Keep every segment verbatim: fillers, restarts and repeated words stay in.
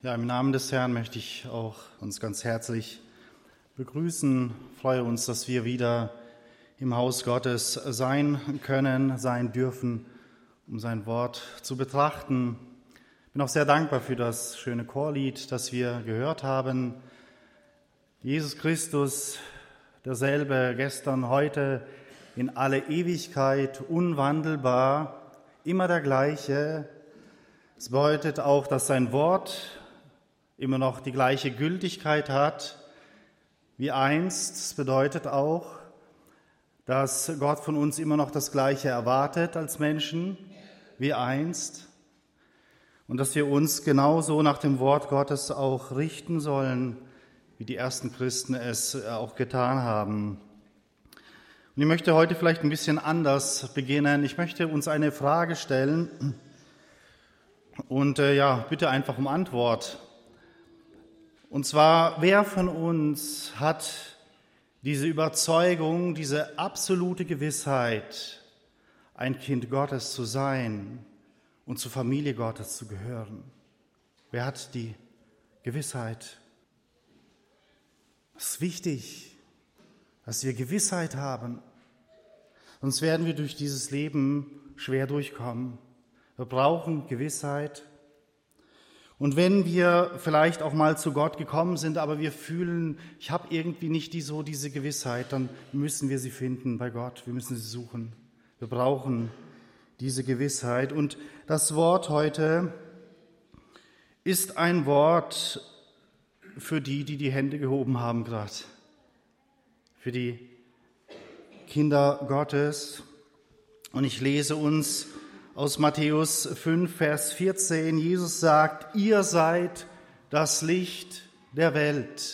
Ja, im Namen des Herrn möchte ich auch uns ganz herzlich begrüßen. Ich freue uns, dass wir wieder im Haus Gottes sein können, sein dürfen, um sein Wort zu betrachten. Ich bin auch sehr dankbar für das schöne Chorlied, das wir gehört haben. Jesus Christus, derselbe gestern, heute, in alle Ewigkeit, unwandelbar, immer der gleiche. Es bedeutet auch, dass sein Wort immer noch die gleiche Gültigkeit hat wie einst. Es bedeutet auch, dass Gott von uns immer noch das Gleiche erwartet als Menschen wie einst und dass wir uns genauso nach dem Wort Gottes auch richten sollen, wie die ersten Christen es auch getan haben. Und ich möchte heute vielleicht ein bisschen anders beginnen. Ich möchte uns eine Frage stellen und äh, ja, bitte einfach um Antwort. Und zwar, wer von uns hat diese Überzeugung, diese absolute Gewissheit, ein Kind Gottes zu sein und zur Familie Gottes zu gehören? Wer hat die Gewissheit? Es ist wichtig, dass wir Gewissheit haben, sonst werden wir durch dieses Leben schwer durchkommen. Wir brauchen Gewissheit. Und wenn wir vielleicht auch mal zu Gott gekommen sind, aber wir fühlen, ich habe irgendwie nicht die, so diese Gewissheit, dann müssen wir sie finden bei Gott. Wir müssen sie suchen. Wir brauchen diese Gewissheit. Und das Wort heute ist ein Wort für die, die die Hände gehoben haben gerade. Für die Kinder Gottes. Und ich lese uns aus Matthäus fünf, Vers vierzehn, Jesus sagt, ihr seid das Licht der Welt.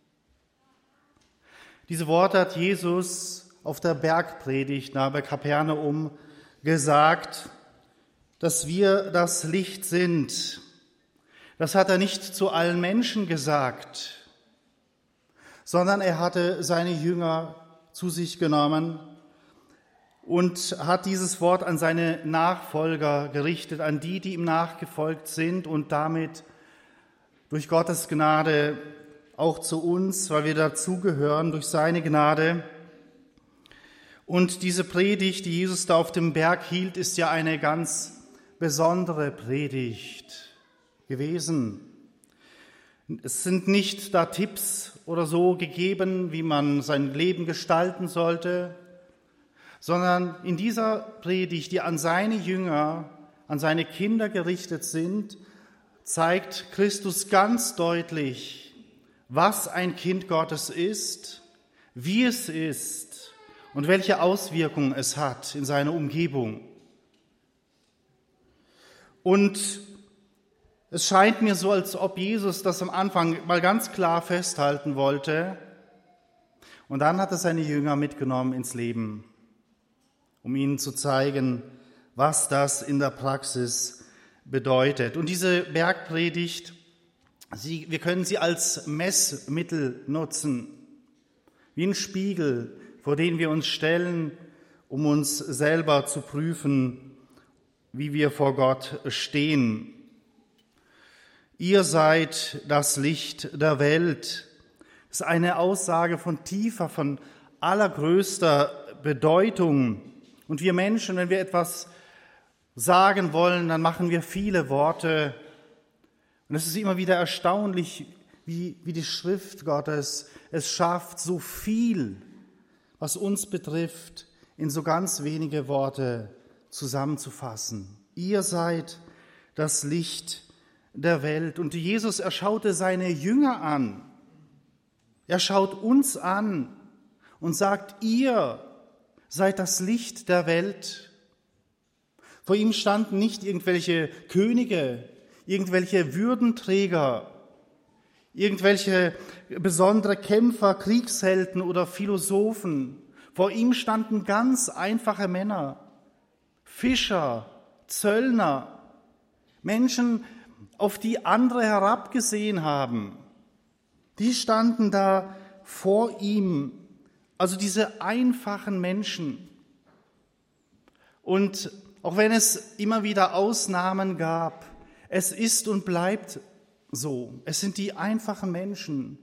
Diese Worte hat Jesus auf der Bergpredigt nahe bei Kapernaum gesagt, dass wir das Licht sind. Das hat er nicht zu allen Menschen gesagt, sondern er hatte seine Jünger zu sich genommen und hat dieses Wort an seine Nachfolger gerichtet, an die, die ihm nachgefolgt sind und damit durch Gottes Gnade auch zu uns, weil wir dazugehören, durch seine Gnade. Und diese Predigt, die Jesus da auf dem Berg hielt, ist ja eine ganz besondere Predigt gewesen. Es sind nicht da Tipps oder so gegeben, wie man sein Leben gestalten sollte, sondern in dieser Predigt, die an seine Jünger, an seine Kinder gerichtet sind, zeigt Christus ganz deutlich, was ein Kind Gottes ist, wie es ist und welche Auswirkungen es hat in seiner Umgebung. Und es scheint mir so, als ob Jesus das am Anfang mal ganz klar festhalten wollte und dann hat er seine Jünger mitgenommen ins Leben, um ihnen zu zeigen, was das in der Praxis bedeutet. Und diese Bergpredigt, sie, wir können sie als Messmittel nutzen, wie ein Spiegel, vor den wir uns stellen, um uns selber zu prüfen, wie wir vor Gott stehen. Ihr seid das Licht der Welt. Das ist eine Aussage von tiefer, von allergrößter Bedeutung. Und wir Menschen, wenn wir etwas sagen wollen, dann machen wir viele Worte. Und es ist immer wieder erstaunlich, wie, wie die Schrift Gottes es schafft, so viel, was uns betrifft, in so ganz wenige Worte zusammenzufassen. Ihr seid das Licht der Welt. Und Jesus, er schaute seine Jünger an. Er schaut uns an und sagt, ihr seid das Licht der Welt. Vor ihm standen nicht irgendwelche Könige, irgendwelche Würdenträger, irgendwelche besondere Kämpfer, Kriegshelden oder Philosophen. Vor ihm standen ganz einfache Männer, Fischer, Zöllner, Menschen, auf die andere herabgesehen haben. Die standen da vor ihm. Also diese einfachen Menschen. Und auch wenn es immer wieder Ausnahmen gab, es ist und bleibt so. Es sind die einfachen Menschen.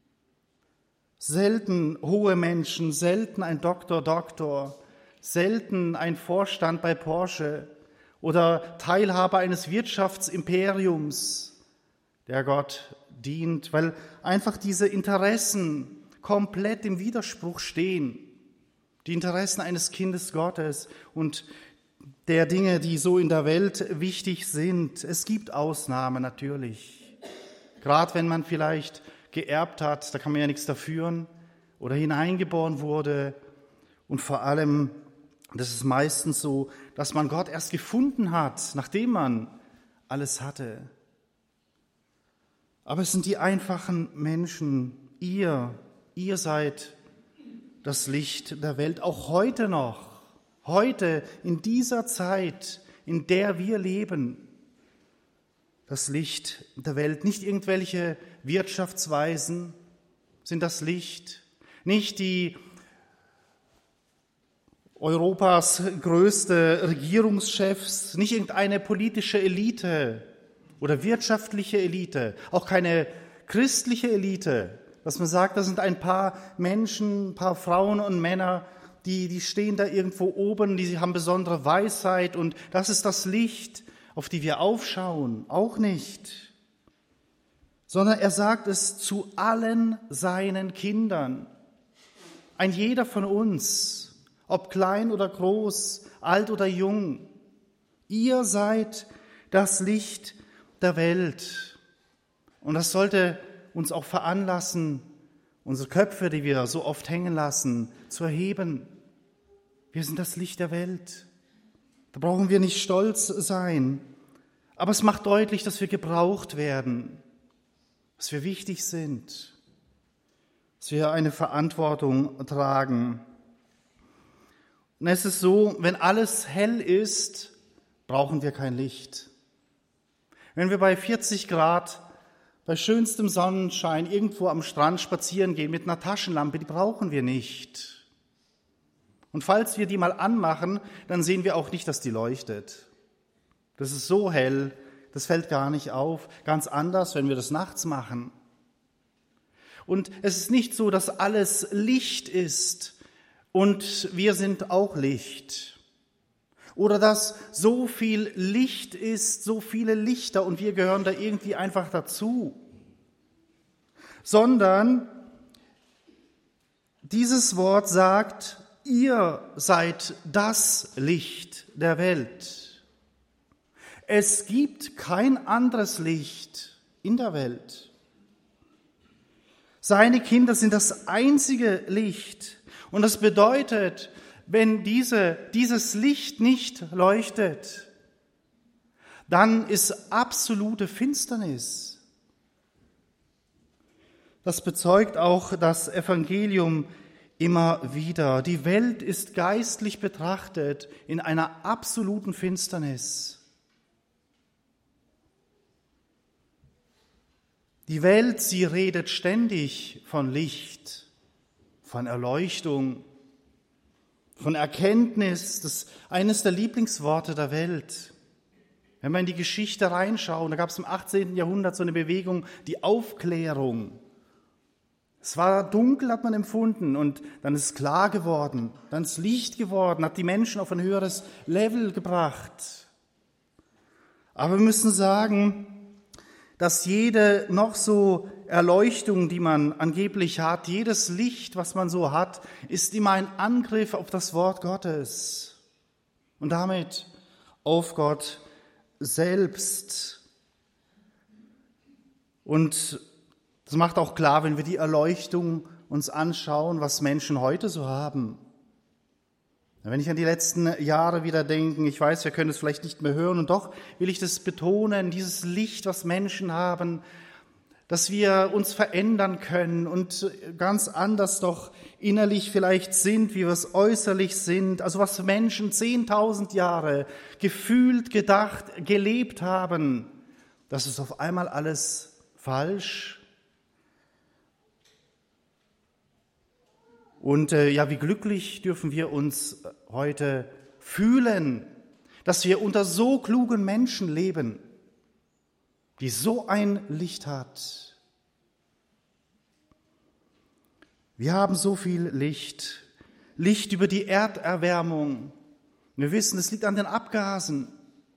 Selten hohe Menschen, selten ein Doktor, Doktor, selten ein Vorstand bei Porsche oder Teilhaber eines Wirtschaftsimperiums, der Gott dient, weil einfach diese Interessen komplett im Widerspruch stehen. Die Interessen eines Kindes Gottes und der Dinge, die so in der Welt wichtig sind. Es gibt Ausnahmen natürlich. Gerade wenn man vielleicht geerbt hat, da kann man ja nichts dafür, oder hineingeboren wurde. Und vor allem, das ist meistens so, dass man Gott erst gefunden hat, nachdem man alles hatte. Aber es sind die einfachen Menschen, ihr, ihr seid das Licht der Welt, auch heute noch, heute in dieser Zeit, in der wir leben. Das Licht der Welt, nicht irgendwelche Wirtschaftsweisen sind das Licht, nicht die Europas größte Regierungschefs, nicht irgendeine politische Elite oder wirtschaftliche Elite, auch keine christliche Elite, dass man sagt, das sind ein paar Menschen, ein paar Frauen und Männer, die, die stehen da irgendwo oben, die haben besondere Weisheit und das ist das Licht, auf die wir aufschauen, auch nicht. Sondern er sagt es zu allen seinen Kindern. Ein jeder von uns, ob klein oder groß, alt oder jung, ihr seid das Licht der Welt. Und das sollte uns auch veranlassen, unsere Köpfe, die wir so oft hängen lassen, zu erheben. Wir sind das Licht der Welt. Da brauchen wir nicht stolz sein. Aber es macht deutlich, dass wir gebraucht werden, dass wir wichtig sind, dass wir eine Verantwortung tragen. Und es ist so, wenn alles hell ist, brauchen wir kein Licht. Wenn wir bei vierzig Grad, bei schönstem Sonnenschein irgendwo am Strand spazieren gehen mit einer Taschenlampe, die brauchen wir nicht. Und falls wir die mal anmachen, dann sehen wir auch nicht, dass die leuchtet. Das ist so hell, das fällt gar nicht auf. Ganz anders, wenn wir das nachts machen. Und es ist nicht so, dass alles Licht ist und wir sind auch Licht. Oder dass so viel Licht ist, so viele Lichter und wir gehören da irgendwie einfach dazu. Sondern dieses Wort sagt, ihr seid das Licht der Welt. Es gibt kein anderes Licht in der Welt. Seine Kinder sind das einzige Licht. Und das bedeutet, wenn diese, dieses Licht nicht leuchtet, dann ist absolute Finsternis. Das bezeugt auch das Evangelium immer wieder. Die Welt ist geistlich betrachtet in einer absoluten Finsternis. Die Welt, sie redet ständig von Licht, von Erleuchtung, von Erkenntnis. Das ist eines der Lieblingsworte der Welt. Wenn wir in die Geschichte reinschauen, da gab es im achtzehnten Jahrhundert so eine Bewegung, die Aufklärung. Es war dunkel, hat man empfunden, und dann ist es klar geworden, dann ist Licht geworden, hat die Menschen auf ein höheres Level gebracht. Aber wir müssen sagen, dass jede noch so Erleuchtung, die man angeblich hat, jedes Licht, was man so hat, ist immer ein Angriff auf das Wort Gottes und damit auf Gott selbst. Und das macht auch klar, wenn wir die Erleuchtung uns anschauen, was Menschen heute so haben. Wenn ich an die letzten Jahre wieder denke, ich weiß, wir können es vielleicht nicht mehr hören, und doch will ich das betonen, dieses Licht, was Menschen haben, dass wir uns verändern können und ganz anders doch innerlich vielleicht sind, wie wir es äußerlich sind. Also was Menschen zehntausend Jahre gefühlt, gedacht, gelebt haben, das ist auf einmal alles falsch. Und äh, ja, wie glücklich dürfen wir uns heute fühlen, dass wir unter so klugen Menschen leben. die so ein Licht hat. Wir haben so viel Licht. Licht über die Erderwärmung. Wir wissen, es liegt an den Abgasen.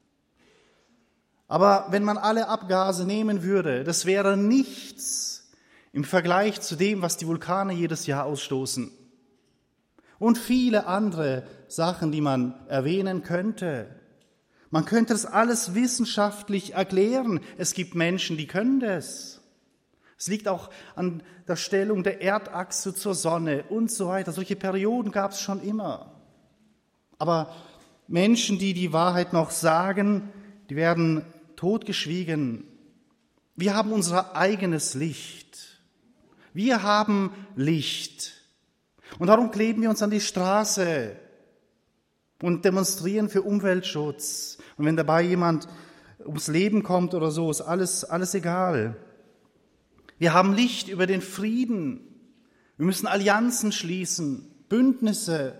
Aber wenn man alle Abgase nehmen würde, das wäre nichts im Vergleich zu dem, was die Vulkane jedes Jahr ausstoßen. Und viele andere Sachen, die man erwähnen könnte. Man könnte das alles wissenschaftlich erklären. Es gibt Menschen, die können das. Es liegt auch an der Stellung der Erdachse zur Sonne und so weiter. Solche Perioden gab es schon immer. Aber Menschen, die die Wahrheit noch sagen, die werden totgeschwiegen. Wir haben unser eigenes Licht. Wir haben Licht. Und darum kleben wir uns an die Straße und demonstrieren für Umweltschutz. Und wenn dabei jemand ums Leben kommt oder so, ist alles, alles egal. Wir haben Licht über den Frieden. Wir müssen Allianzen schließen, Bündnisse.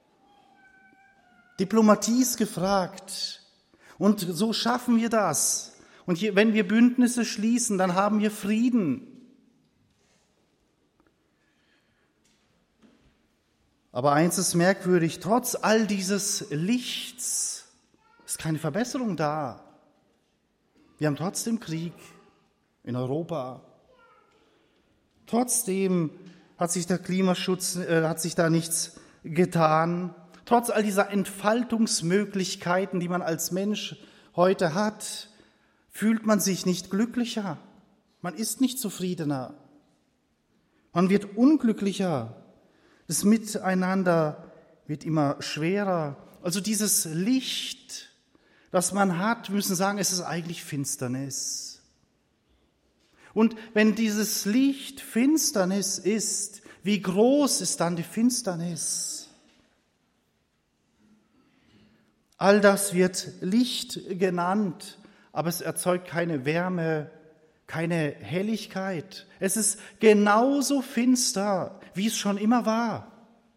Diplomatie ist gefragt. Und so schaffen wir das. Und hier, wenn wir Bündnisse schließen, dann haben wir Frieden. Aber eins ist merkwürdig, trotz all dieses Lichts ist keine Verbesserung da. Wir haben trotzdem Krieg in Europa. Trotzdem hat sich der Klimaschutz, äh, hat sich da nichts getan. Trotz all dieser Entfaltungsmöglichkeiten, die man als Mensch heute hat, fühlt man sich nicht glücklicher. Man ist nicht zufriedener. Man wird unglücklicher. Das Miteinander wird immer schwerer. Also dieses Licht, das man hat, wir müssen sagen, es ist eigentlich Finsternis. Und wenn dieses Licht Finsternis ist, wie groß ist dann die Finsternis? All das wird Licht genannt, aber es erzeugt keine Wärme, keine Helligkeit. Es ist genauso finster, wie es schon immer war.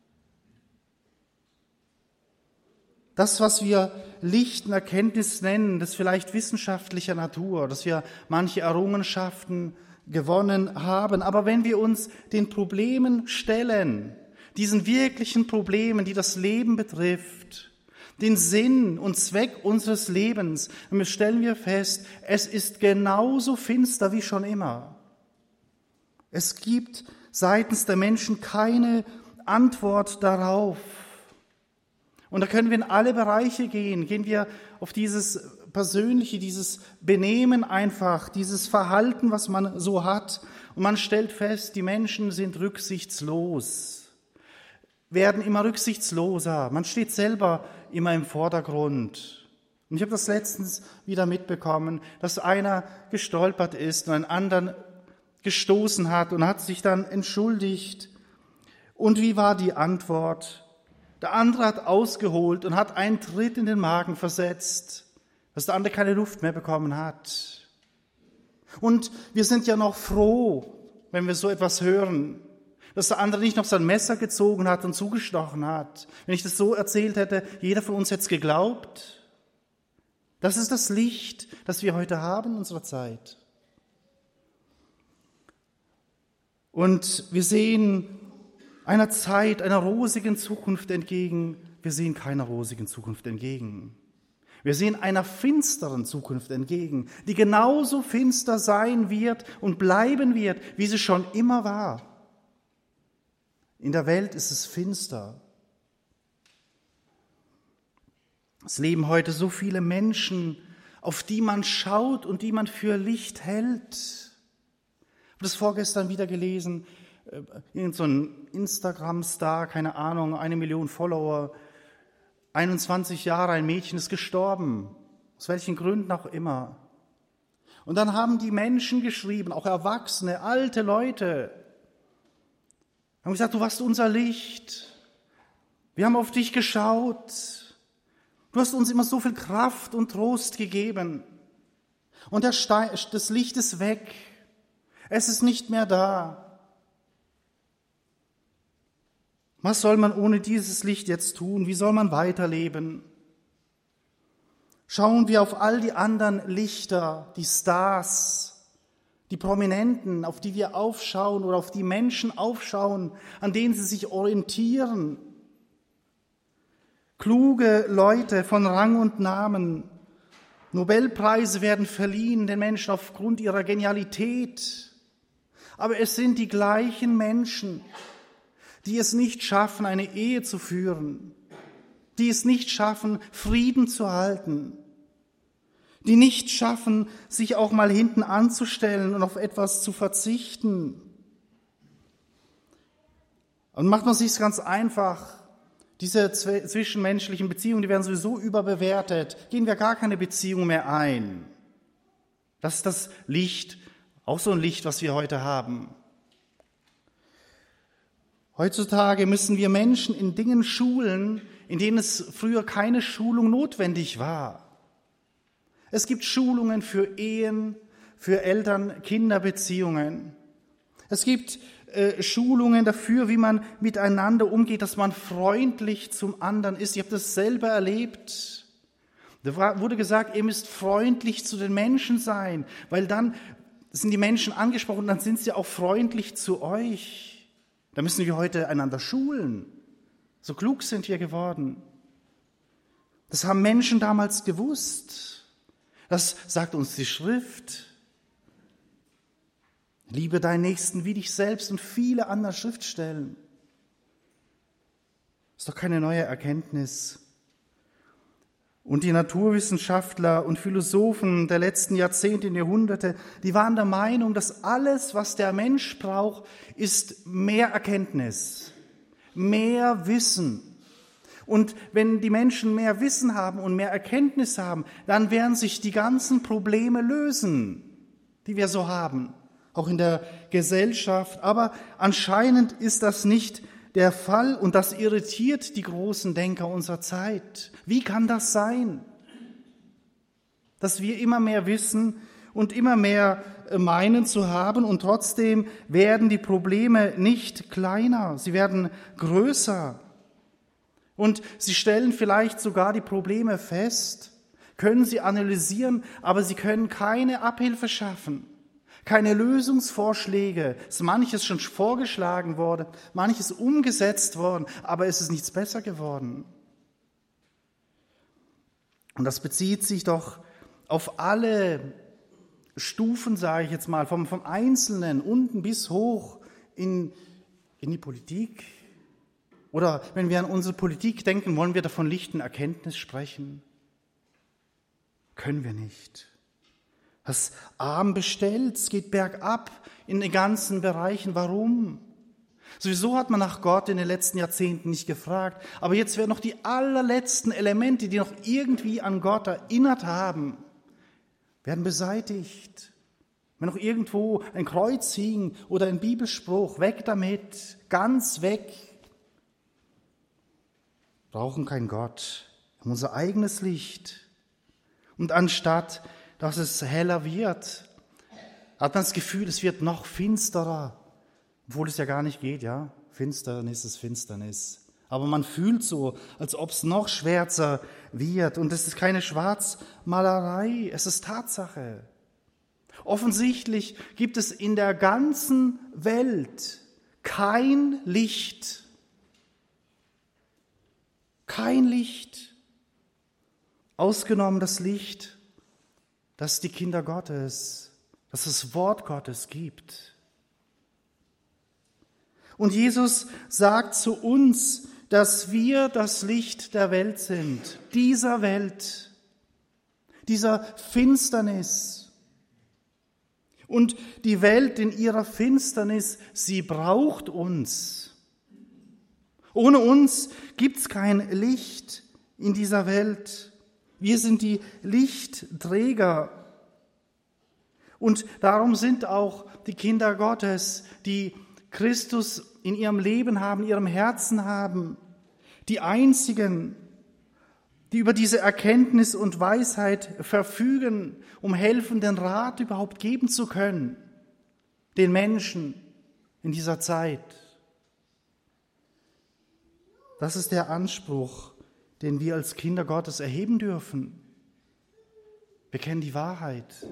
Das, was wir Licht und Erkenntnis nennen, das vielleicht wissenschaftlicher Natur, dass wir manche Errungenschaften gewonnen haben. Aber wenn wir uns den Problemen stellen, diesen wirklichen Problemen, die das Leben betrifft, den Sinn und Zweck unseres Lebens, dann stellen wir fest, es ist genauso finster wie schon immer. Es gibt seitens der Menschen keine Antwort darauf. Und da können wir in alle Bereiche gehen. Gehen wir auf dieses Persönliche, dieses Benehmen einfach, dieses Verhalten, was man so hat. Und man stellt fest, die Menschen sind rücksichtslos, werden immer rücksichtsloser. Man steht selber immer im Vordergrund. Und ich habe das letztens wieder mitbekommen, dass einer gestolpert ist und einen anderen gestoßen hat und hat sich dann entschuldigt. Und wie war die Antwort? Der andere hat ausgeholt und hat einen Tritt in den Magen versetzt, dass der andere keine Luft mehr bekommen hat. Und wir sind ja noch froh, wenn wir so etwas hören, dass der andere nicht noch sein Messer gezogen hat und zugestochen hat. Wenn ich das so erzählt hätte, jeder von uns hätte es geglaubt. Das ist das Licht, das wir heute haben in unserer Zeit. Und wir sehen einer Zeit, einer rosigen Zukunft entgegen. Wir sehen keiner rosigen Zukunft entgegen. Wir sehen einer finsteren Zukunft entgegen, die genauso finster sein wird und bleiben wird, wie sie schon immer war. In der Welt ist es finster. Es leben heute so viele Menschen, auf die man schaut und die man für Licht hält. Ich habe das vorgestern wieder gelesen, irgend so ein Instagram-Star, keine Ahnung, eine Million Follower, einundzwanzig Jahre, ein Mädchen ist gestorben, aus welchen Gründen auch immer. Und dann haben die Menschen geschrieben, auch Erwachsene, alte Leute, haben gesagt, du warst unser Licht, wir haben auf dich geschaut, du hast uns immer so viel Kraft und Trost gegeben. Und der Stein, das Licht ist weg, es ist nicht mehr da. Was soll man ohne dieses Licht jetzt tun? Wie soll man weiterleben? Schauen wir auf all die anderen Lichter, die Stars, die Prominenten, auf die wir aufschauen oder auf die Menschen aufschauen, an denen sie sich orientieren. Kluge Leute von Rang und Namen. Nobelpreise werden verliehen den Menschen aufgrund ihrer Genialität. Aber es sind die gleichen Menschen, die es nicht schaffen, eine Ehe zu führen, die es nicht schaffen, Frieden zu halten, die nicht schaffen, sich auch mal hinten anzustellen und auf etwas zu verzichten. Und macht man sich ganz einfach, diese zwischenmenschlichen Beziehungen, die werden sowieso überbewertet, gehen wir gar keine Beziehung mehr ein. Das ist das Licht, auch so ein Licht, was wir heute haben. Heutzutage müssen wir Menschen in Dingen schulen, in denen es früher keine Schulung notwendig war. Es gibt Schulungen für Ehen, für Eltern-Kinder-Beziehungen. Es gibt äh, Schulungen dafür, wie man miteinander umgeht, dass man freundlich zum anderen ist. Ich habe das selber erlebt. Da wurde gesagt, ihr müsst freundlich zu den Menschen sein, weil dann sind die Menschen angesprochen und dann sind sie auch freundlich zu euch. Da müssen wir heute einander schulen. So klug sind wir geworden. Das haben Menschen damals gewusst. Das sagt uns die Schrift. Liebe deinen Nächsten wie dich selbst und viele andere Schriftstellen. Das ist doch keine neue Erkenntnis. Und die Naturwissenschaftler und Philosophen der letzten Jahrzehnte und Jahrhunderte, die waren der Meinung, dass alles, was der Mensch braucht, ist mehr Erkenntnis, mehr Wissen. Und wenn die Menschen mehr Wissen haben und mehr Erkenntnis haben, dann werden sich die ganzen Probleme lösen, die wir so haben, auch in der Gesellschaft. Aber anscheinend ist das nicht der Fall und das irritiert die großen Denker unserer Zeit. Wie kann das sein, dass wir immer mehr wissen und immer mehr meinen zu haben und trotzdem werden die Probleme nicht kleiner, sie werden größer. Und sie stellen vielleicht sogar die Probleme fest, können sie analysieren, aber sie können keine Abhilfe schaffen, keine Lösungsvorschläge. Es ist manches schon vorgeschlagen worden, manches umgesetzt worden, aber es ist nichts besser geworden. Und das bezieht sich doch auf alle Stufen, sage ich jetzt mal, vom, vom Einzelnen unten bis hoch in, in die Politik. Oder wenn wir an unsere Politik denken, wollen wir davon lichten Erkenntnis sprechen? Können wir nicht. Das arm bestellt, es geht bergab in den ganzen Bereichen. Warum? Sowieso hat man nach Gott in den letzten Jahrzehnten nicht gefragt. Aber jetzt werden noch die allerletzten Elemente, die noch irgendwie an Gott erinnert haben, werden beseitigt. Wenn noch irgendwo ein Kreuz hing oder ein Bibelspruch, weg damit, ganz weg. Wir brauchen keinen Gott, wir haben unser eigenes Licht. Und anstatt, dass es heller wird, hat man das Gefühl, es wird noch finsterer, obwohl es ja gar nicht geht, ja. Finsternis ist Finsternis. Aber man fühlt so, als ob es noch schwärzer wird. Und es ist keine Schwarzmalerei, es ist Tatsache. Offensichtlich gibt es in der ganzen Welt kein Licht. Kein Licht, ausgenommen das Licht, das die Kinder Gottes, das das Wort Gottes gibt. Und Jesus sagt zu uns, dass wir das Licht der Welt sind, dieser Welt, dieser Finsternis. Und die Welt in ihrer Finsternis, sie braucht uns. Ohne uns gibt es kein Licht in dieser Welt. Wir sind die Lichtträger. Und darum sind auch die Kinder Gottes, die Christus in ihrem Leben haben, in ihrem Herzen haben, die einzigen, die über diese Erkenntnis und Weisheit verfügen, um helfenden Rat überhaupt geben zu können, den Menschen in dieser Zeit. Das ist der Anspruch, den wir als Kinder Gottes erheben dürfen. Wir kennen die Wahrheit.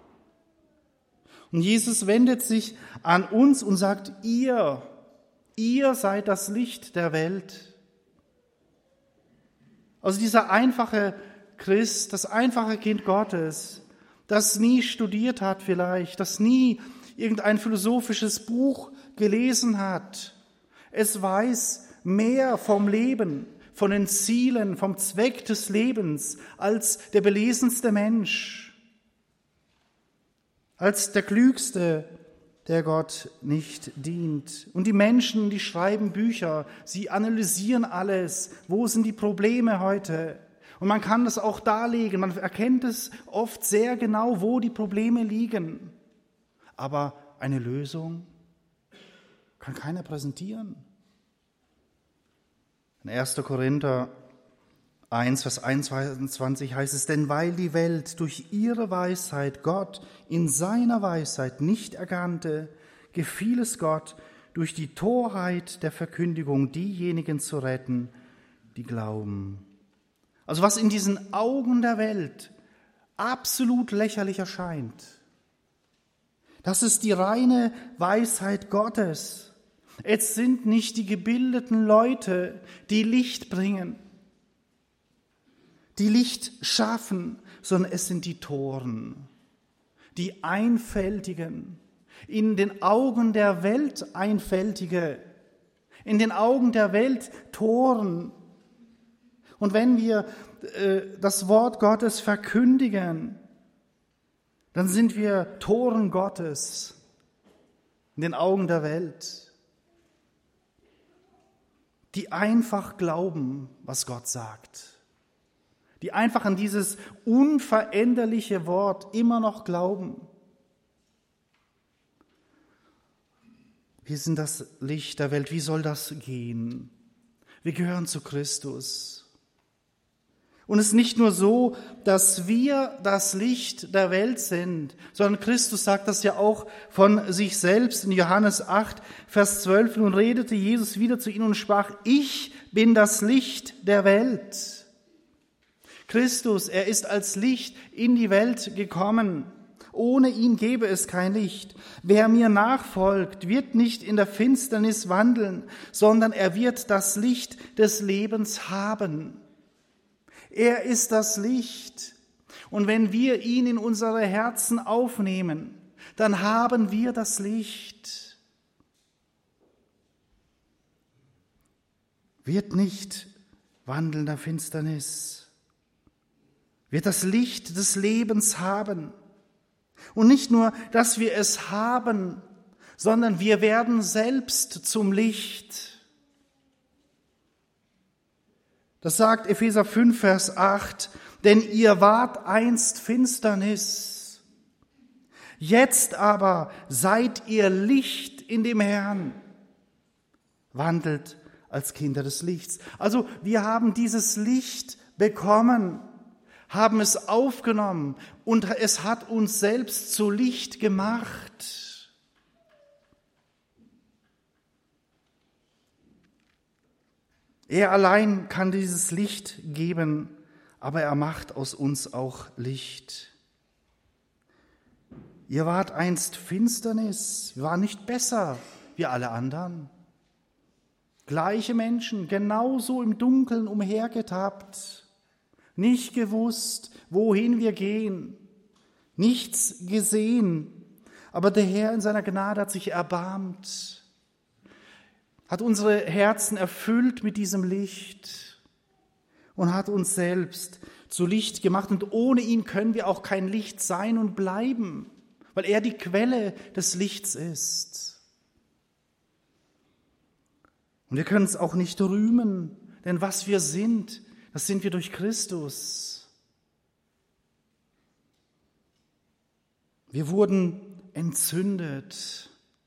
Und Jesus wendet sich an uns und sagt, ihr, ihr seid das Licht der Welt. Also dieser einfache Christ, das einfache Kind Gottes, das nie studiert hat vielleicht, das nie irgendein philosophisches Buch gelesen hat. Es weiß mehr vom Leben, von den Zielen, vom Zweck des Lebens als der belesenste Mensch, als der Klügste, der Gott nicht dient. Und die Menschen, die schreiben Bücher, sie analysieren alles. Wo sind die Probleme heute? Und man kann das auch darlegen, man erkennt es oft sehr genau, wo die Probleme liegen. Aber eine Lösung kann keiner präsentieren. In erster Korinther eins, Vers einundzwanzig heißt es, denn weil die Welt durch ihre Weisheit Gott in seiner Weisheit nicht erkannte, gefiel es Gott, durch die Torheit der Verkündigung diejenigen zu retten, die glauben. Also was in diesen Augen der Welt absolut lächerlich erscheint, das ist die reine Weisheit Gottes. Es sind nicht die gebildeten Leute, die Licht bringen, die Licht schaffen, sondern es sind die Toren, die Einfältigen, in den Augen der Welt Einfältige, in den Augen der Welt Toren. Und wenn wir äh, das Wort Gottes verkündigen, dann sind wir Toren Gottes in den Augen der Welt, die einfach glauben, was Gott sagt, die einfach an dieses unveränderliche Wort immer noch glauben. Wir sind das Licht der Welt. Wie soll das gehen? Wir gehören zu Christus. Und es ist nicht nur so, dass wir das Licht der Welt sind, sondern Christus sagt das ja auch von sich selbst in Johannes acht, Vers zwölf. Nun redete Jesus wieder zu ihnen und sprach, ich bin das Licht der Welt. Christus, er ist als Licht in die Welt gekommen. Ohne ihn gäbe es kein Licht. Wer mir nachfolgt, wird nicht in der Finsternis wandeln, sondern er wird das Licht des Lebens haben. Er ist das Licht. Und wenn wir ihn in unsere Herzen aufnehmen, dann haben wir das Licht. Wird nicht wandeln der Finsternis. Wird das Licht des Lebens haben. Und nicht nur, dass wir es haben, sondern wir werden selbst zum Licht. Das sagt Epheser fünf, Vers acht, denn ihr wart einst Finsternis, jetzt aber seid ihr Licht in dem Herrn, wandelt als Kinder des Lichts. Also wir haben dieses Licht bekommen, haben es aufgenommen und es hat uns selbst zu Licht gemacht. Er allein kann dieses Licht geben, aber er macht aus uns auch Licht. Ihr wart einst Finsternis, wir waren nicht besser wie alle anderen. Gleiche Menschen, genauso im Dunkeln umhergetappt, nicht gewusst, wohin wir gehen, nichts gesehen, aber der Herr in seiner Gnade hat sich erbarmt, hat unsere Herzen erfüllt mit diesem Licht und hat uns selbst zu Licht gemacht. Und ohne ihn können wir auch kein Licht sein und bleiben, weil er die Quelle des Lichts ist. Und wir können es auch nicht rühmen, denn was wir sind, das sind wir durch Christus. Wir wurden entzündet.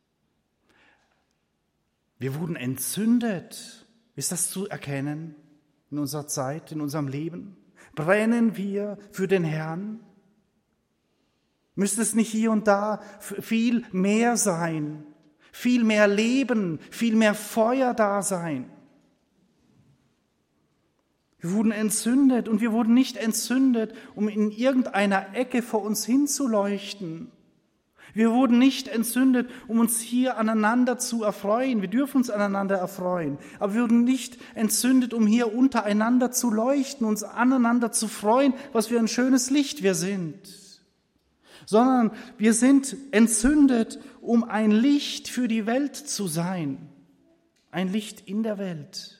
Wir wurden entzündet. Ist das zu erkennen in unserer Zeit, in unserem Leben? Brennen wir für den Herrn? Müsste es nicht hier und da viel mehr sein, viel mehr Leben, viel mehr Feuer da sein? Wir wurden entzündet und wir wurden nicht entzündet, um in irgendeiner Ecke vor uns hinzuleuchten. Wir wurden nicht entzündet, um uns hier aneinander zu erfreuen. Wir dürfen uns aneinander erfreuen. Aber wir wurden nicht entzündet, um hier untereinander zu leuchten, uns aneinander zu freuen, was für ein schönes Licht wir sind. Sondern wir sind entzündet, um ein Licht für die Welt zu sein. Ein Licht in der Welt.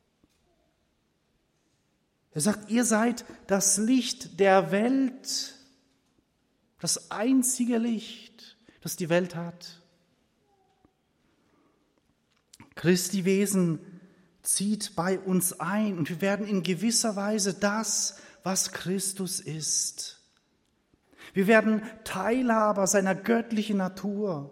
Er sagt, ihr seid das Licht der Welt, das einzige Licht, das die Welt hat. Christi Wesen zieht bei uns ein und wir werden in gewisser Weise das, was Christus ist. Wir werden Teilhaber seiner göttlichen Natur.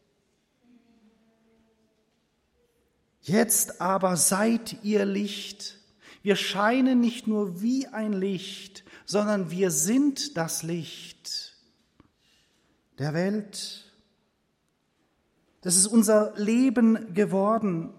Jetzt aber seid ihr Licht. Wir scheinen nicht nur wie ein Licht, sondern wir sind das Licht der Welt. Das ist unser Leben geworden,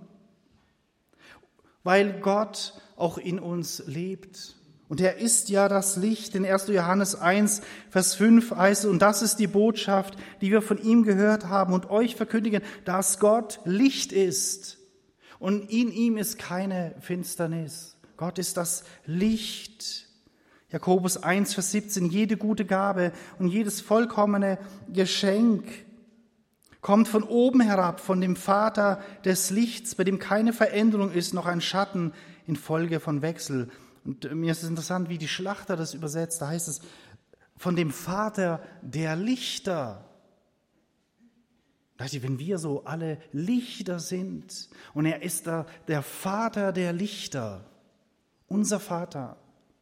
weil Gott auch in uns lebt. Und er ist ja das Licht. In erster Johannes eins, Vers fünf heißt es, und das ist die Botschaft, die wir von ihm gehört haben und euch verkündigen, dass Gott Licht ist und in ihm ist keine Finsternis. Gott ist das Licht. Jakobus eins, Vers siebzehn, jede gute Gabe und jedes vollkommene Geschenk kommt von oben herab, von dem Vater des Lichts, bei dem keine Veränderung ist, noch ein Schatten infolge von Wechsel. Und mir ist es interessant, wie die Schlachter das übersetzt. Da heißt es, von dem Vater der Lichter. Da dachte ich, wenn wir so alle Lichter sind und er ist da der Vater der Lichter, unser Vater.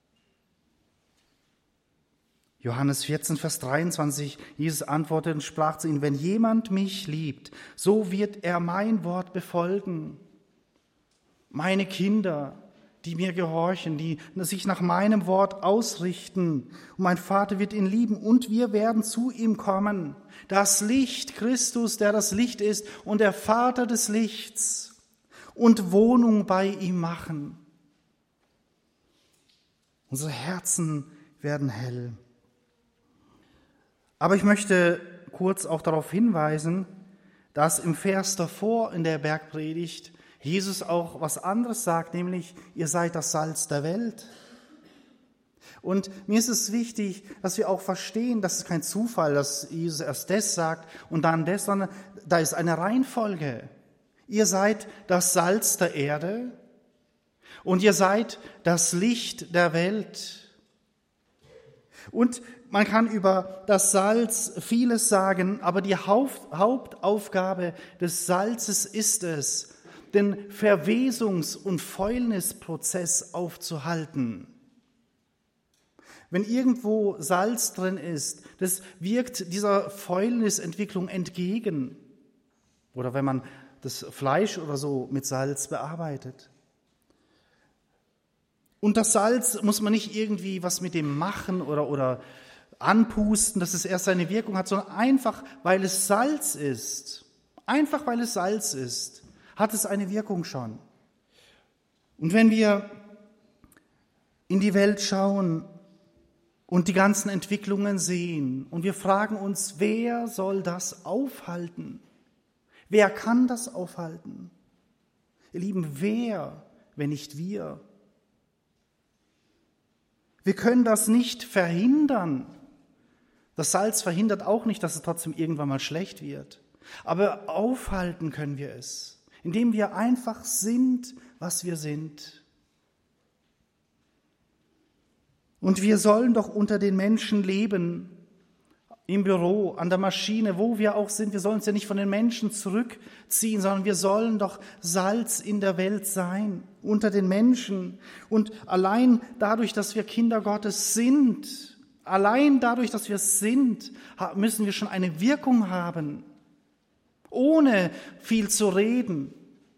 Johannes vierzehn, Vers dreiundzwanzig, Jesus antwortete und sprach zu ihnen, wenn jemand mich liebt, so wird er mein Wort befolgen. Meine Kinder, die mir gehorchen, die sich nach meinem Wort ausrichten. Und mein Vater wird ihn lieben und wir werden zu ihm kommen. Das Licht Christus, der das Licht ist und der Vater des Lichts und Wohnung bei ihm machen. Unsere Herzen werden hell. Aber ich möchte kurz auch darauf hinweisen, dass im Vers davor in der Bergpredigt Jesus auch was anderes sagt, nämlich, ihr seid das Salz der Welt. Und mir ist es wichtig, dass wir auch verstehen, dass es kein Zufall, dass Jesus erst das sagt und dann das, sondern da ist eine Reihenfolge. Ihr seid das Salz der Erde und ihr seid das Licht der Welt. Und man kann über das Salz vieles sagen, aber die Hauptaufgabe des Salzes ist es, den Verwesungs- und Fäulnisprozess aufzuhalten. Wenn irgendwo Salz drin ist, das wirkt dieser Fäulnisentwicklung entgegen. Oder wenn man das Fleisch oder so mit Salz bearbeitet. Und das Salz muss man nicht irgendwie was mit dem machen oder, oder anpusten, dass es erst seine Wirkung hat, sondern einfach, weil es Salz ist. Einfach, weil es Salz ist, hat es eine Wirkung schon. Und wenn wir in die Welt schauen und die ganzen Entwicklungen sehen und wir fragen uns, wer soll das aufhalten? Wer kann das aufhalten? Ihr Lieben, wer, wenn nicht wir? Wir können das nicht verhindern. Das Salz verhindert auch nicht, dass es trotzdem irgendwann mal schlecht wird. Aber aufhalten können wir es, indem wir einfach sind, was wir sind. Und wir sollen doch unter den Menschen leben, im Büro, an der Maschine, wo wir auch sind. Wir sollen uns ja nicht von den Menschen zurückziehen, sondern wir sollen doch Salz in der Welt sein, unter den Menschen. Und allein dadurch, dass wir Kinder Gottes sind, allein dadurch, dass wir es sind, müssen wir schon eine Wirkung haben, ohne viel zu reden.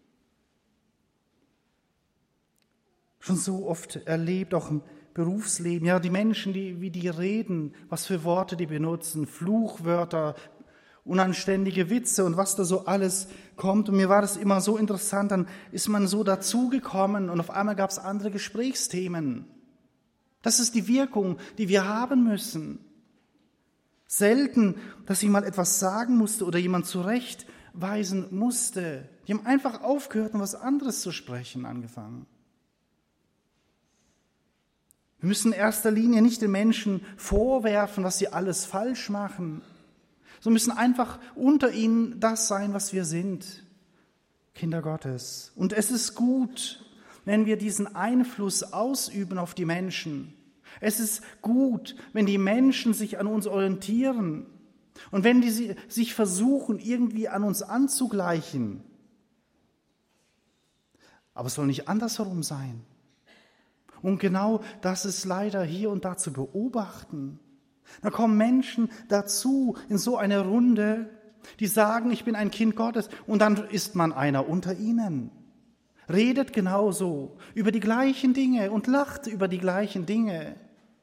Schon so oft erlebt, auch im Berufsleben, ja, die Menschen, die, wie die reden, was für Worte die benutzen, Fluchwörter unanständige Witze und was da so alles kommt. Und mir war das immer so interessant, dann ist man so dazugekommen und auf einmal gab es andere Gesprächsthemen. Das ist die Wirkung, die wir haben müssen. Selten, dass ich mal etwas sagen musste oder jemand zurechtweisen musste. Die haben einfach aufgehört und was anderes zu sprechen angefangen. Wir müssen in erster Linie nicht den Menschen vorwerfen, was sie alles falsch machen. So müssen einfach unter ihnen das sein, was wir sind, Kinder Gottes. Und es ist gut, wenn wir diesen Einfluss ausüben auf die Menschen. Es ist gut, wenn die Menschen sich an uns orientieren und wenn die sich versuchen, irgendwie an uns anzugleichen. Aber es soll nicht andersherum sein. Und genau das ist leider hier und da zu beobachten. Da kommen Menschen dazu in so eine Runde, die sagen, ich bin ein Kind Gottes, und dann ist man einer unter ihnen. Redet genauso über die gleichen Dinge und lacht über die gleichen Dinge.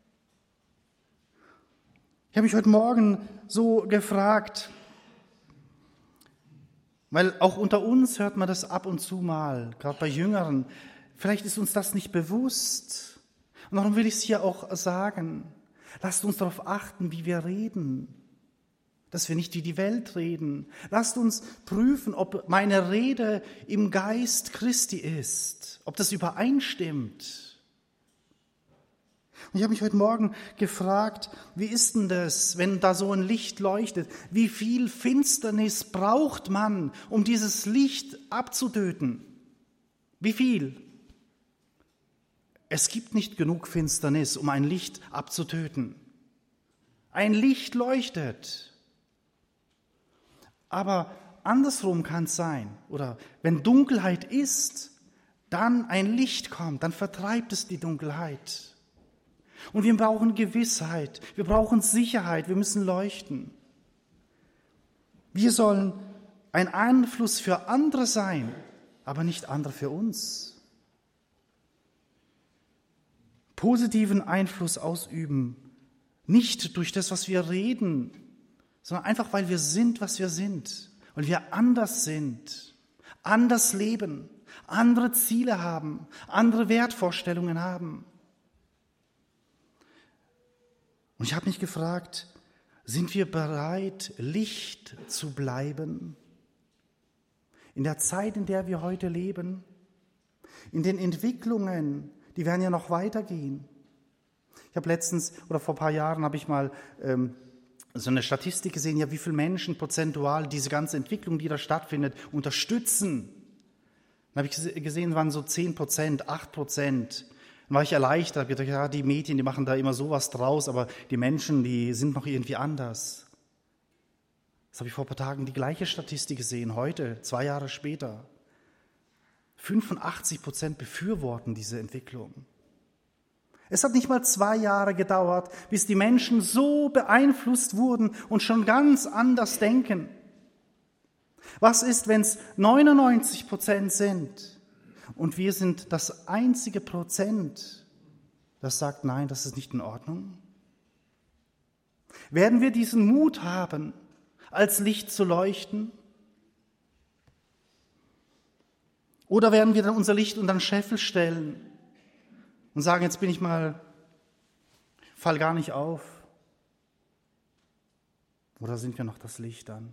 Ich habe mich heute Morgen so gefragt, weil auch unter uns hört man das ab und zu mal, gerade bei Jüngeren. Vielleicht ist uns das nicht bewusst. Und darum will ich es hier auch sagen. Lasst uns darauf achten, wie wir reden, dass wir nicht wie die Welt reden. Lasst uns prüfen, ob meine Rede im Geist Christi ist, ob das übereinstimmt. Und ich habe mich heute Morgen gefragt, wie ist denn das, wenn da so ein Licht leuchtet? Wie viel Finsternis braucht man, um dieses Licht abzutöten? Wie viel? Es gibt nicht genug Finsternis, um ein Licht abzutöten. Ein Licht leuchtet. Aber andersrum kann es sein, oder wenn Dunkelheit ist, dann ein Licht kommt, dann vertreibt es die Dunkelheit. Und wir brauchen Gewissheit, wir brauchen Sicherheit, wir müssen leuchten. Wir sollen ein Einfluss für andere sein, aber nicht andere für uns. Positiven Einfluss ausüben, nicht durch das, was wir reden, sondern einfach, weil wir sind, was wir sind, weil wir anders sind, anders leben, andere Ziele haben, andere Wertvorstellungen haben. Und ich habe mich gefragt, sind wir bereit, Licht zu bleiben? In der Zeit, in der wir heute leben, in den Entwicklungen, die werden ja noch weitergehen. Ich habe letztens, oder vor ein paar Jahren, habe ich mal ähm, so eine Statistik gesehen, ja, wie viele Menschen prozentual diese ganze Entwicklung, die da stattfindet, unterstützen. Dann habe ich gesehen, es waren so zehn Prozent, acht Prozent. Dann war ich erleichtert, habe gedacht, ja, die Medien, die machen da immer sowas draus, aber die Menschen, die sind noch irgendwie anders. Das habe ich vor ein paar Tagen die gleiche Statistik gesehen, heute, zwei Jahre später. fünfundachtzig Prozent befürworten diese Entwicklung. Es hat nicht mal zwei Jahre gedauert, bis die Menschen so beeinflusst wurden und schon ganz anders denken. Was ist, wenn es neunundneunzig Prozent sind und wir sind das einzige Prozent, das sagt, nein, das ist nicht in Ordnung? Werden wir diesen Mut haben, als Licht zu leuchten? Oder werden wir dann unser Licht unter den Scheffel stellen und sagen, jetzt bin ich mal, fall gar nicht auf? Oder sind wir noch das Licht dann?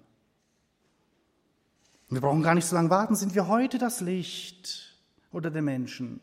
Wir brauchen gar nicht so lange warten, sind wir heute das Licht unter den Menschen?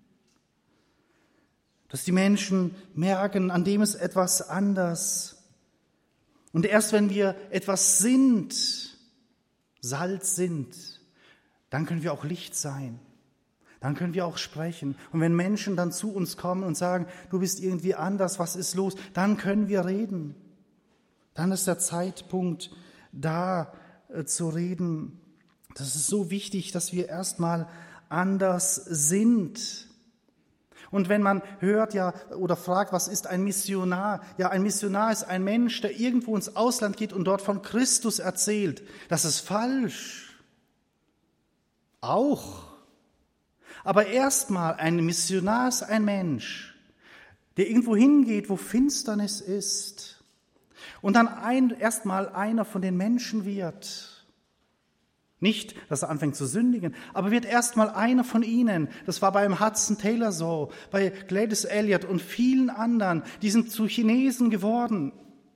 Dass die Menschen merken, an dem ist etwas anders. Und erst wenn wir etwas sind, Salz sind, dann können wir auch Licht sein. Dann können wir auch sprechen. Und wenn Menschen dann zu uns kommen und sagen, du bist irgendwie anders, was ist los? Dann können wir reden. Dann ist der Zeitpunkt da äh, zu reden. Das ist so wichtig, dass wir erstmal anders sind. Und wenn man hört ja oder fragt, was ist ein Missionar? Ja, ein Missionar ist ein Mensch, der irgendwo ins Ausland geht und dort von Christus erzählt. Das ist falsch. Auch. Aber erstmal, ein Missionar ist ein Mensch, der irgendwo hingeht, wo Finsternis ist Und dann ein, erstmal einer von den Menschen wird. Nicht, dass er anfängt zu sündigen, aber wird erstmal einer von ihnen. Das war beim Hudson Taylor so, bei Gladys Elliot und vielen anderen. Die sind zu Chinesen geworden.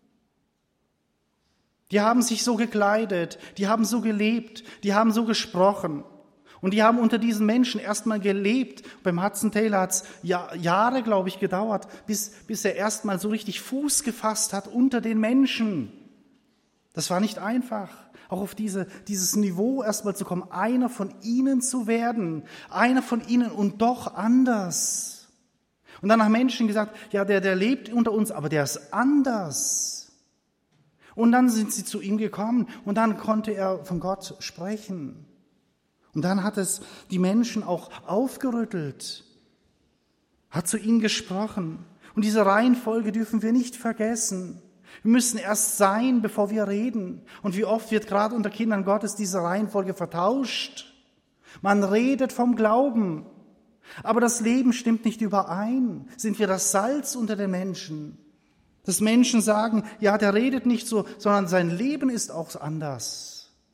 Die haben sich so gekleidet, die haben so gelebt, die haben so gesprochen. Und die haben unter diesen Menschen erstmal gelebt. Beim Hudson Taylor hat es Jahre, glaube ich, gedauert, bis, bis er erstmal so richtig Fuß gefasst hat unter den Menschen. Das war nicht einfach, auch auf diese, dieses Niveau erstmal zu kommen, einer von ihnen zu werden, einer von ihnen und doch anders. Und dann haben Menschen gesagt, ja, der, der lebt unter uns, aber der ist anders. Und dann sind sie zu ihm gekommen und dann konnte er von Gott sprechen. Und dann hat es die Menschen auch aufgerüttelt, hat zu ihnen gesprochen. Und diese Reihenfolge dürfen wir nicht vergessen. Wir müssen erst sein, bevor wir reden. Und wie oft wird gerade unter Kindern Gottes diese Reihenfolge vertauscht. Man redet vom Glauben, aber das Leben stimmt nicht überein. Sind wir das Salz unter den Menschen? Dass Menschen sagen, ja, der redet nicht so, sondern sein Leben ist auch anders.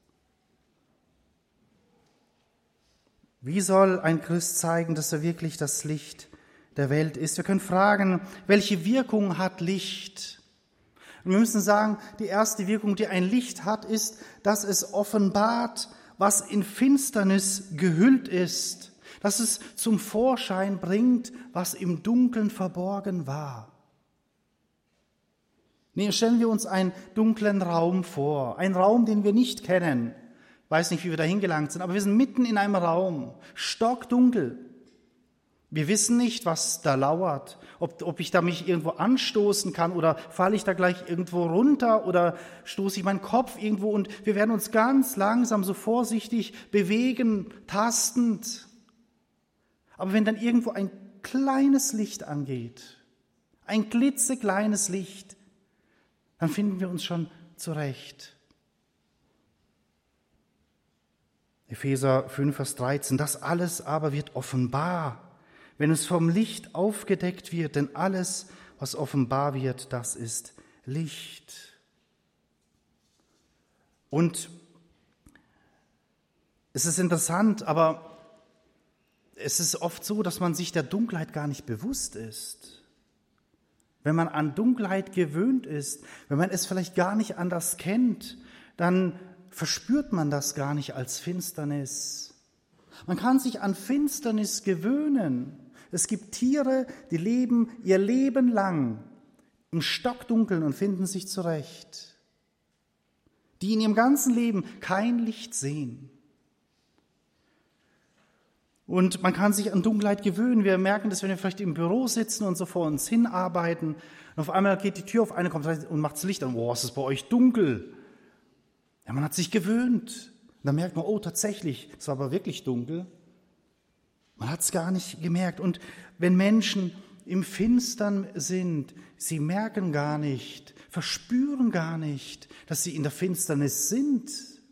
Wie soll ein Christ zeigen, dass er wirklich das Licht der Welt ist? Wir können fragen, welche Wirkung hat Licht? Und wir müssen sagen, die erste Wirkung, die ein Licht hat, ist, dass es offenbart, was in Finsternis gehüllt ist. Dass es zum Vorschein bringt, was im Dunkeln verborgen war. Nee, stellen wir uns einen dunklen Raum vor, einen Raum, den wir nicht kennen. Ich weiß nicht, wie wir da hingelangt sind, aber wir sind mitten in einem Raum, stockdunkel. Wir wissen nicht, was da lauert, ob, ob ich da mich irgendwo anstoßen kann oder falle ich da gleich irgendwo runter oder stoße ich meinen Kopf irgendwo und wir werden uns ganz langsam so vorsichtig bewegen, tastend. Aber wenn dann irgendwo ein kleines Licht angeht, ein klitzekleines Licht, dann finden wir uns schon zurecht. Epheser fünf, Vers dreizehn, das alles aber wird offenbar, wenn es vom Licht aufgedeckt wird, denn alles, was offenbar wird, das ist Licht. Und es ist interessant, aber es ist oft so, dass man sich der Dunkelheit gar nicht bewusst ist. Wenn man an Dunkelheit gewöhnt ist, wenn man es vielleicht gar nicht anders kennt, dann verspürt man das gar nicht als Finsternis. Man kann sich an Finsternis gewöhnen. Es gibt Tiere, die leben ihr Leben lang im Stockdunkeln und finden sich zurecht, die in ihrem ganzen Leben kein Licht sehen. Und man kann sich an Dunkelheit gewöhnen. Wir merken das, wenn wir vielleicht im Büro sitzen und so vor uns hinarbeiten. Und auf einmal geht die Tür auf, eine kommt und macht das Licht an. Oh, es ist bei euch dunkel. Ja, man hat sich gewöhnt. Und dann merkt man, oh, tatsächlich, es war aber wirklich dunkel. Man hat es gar nicht gemerkt. Und wenn Menschen im Finstern sind, sie merken gar nicht, verspüren gar nicht, dass sie in der Finsternis sind.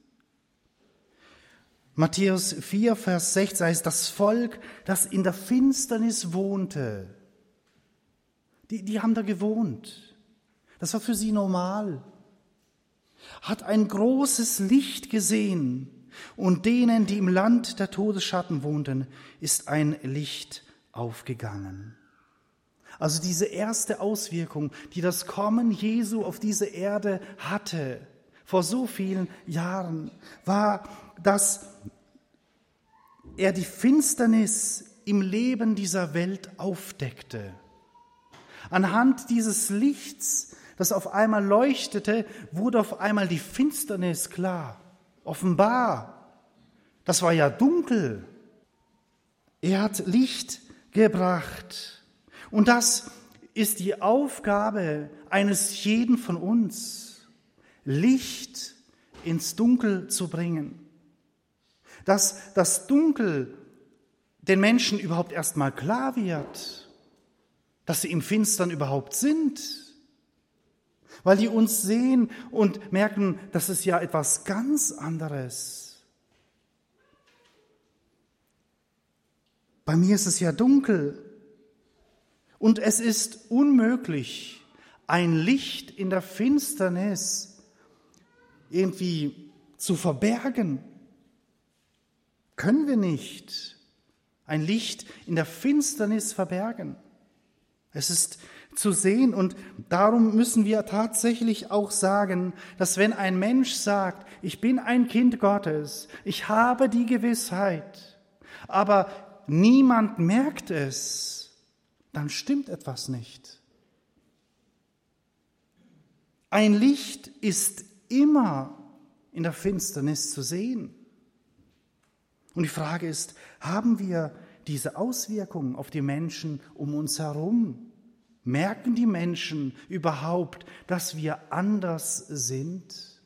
Matthäus vier, Vers sechzehn heißt, das Volk, das in der Finsternis wohnte, die, die haben da gewohnt. Das war für sie normal. Hat ein großes Licht gesehen und denen, die im Land der Todesschatten wohnten, ist ein Licht aufgegangen. Also diese erste Auswirkung, die das Kommen Jesu auf diese Erde hatte, vor so vielen Jahren, war, dass er die Finsternis im Leben dieser Welt aufdeckte. Anhand dieses Lichts, das auf einmal leuchtete, wurde auf einmal die Finsternis klar, offenbar. Das war ja dunkel. Er hat Licht gebracht. Und das ist die Aufgabe eines jeden von uns, Licht ins Dunkel zu bringen. Dass das Dunkel den Menschen überhaupt erstmal klar wird, dass sie im Finstern überhaupt sind, weil die uns sehen und merken, das ist ja etwas ganz anderes. Bei mir ist es ja dunkel und es ist unmöglich, ein Licht in der Finsternis irgendwie zu verbergen. Können wir nicht ein Licht in der Finsternis verbergen. Es ist zu sehen und darum müssen wir tatsächlich auch sagen, dass wenn ein Mensch sagt, ich bin ein Kind Gottes, ich habe die Gewissheit, aber niemand merkt es, dann stimmt etwas nicht. Ein Licht ist immer in der Finsternis zu sehen. Und die Frage ist, haben wir diese Auswirkungen auf die Menschen um uns herum? Merken die Menschen überhaupt, dass wir anders sind?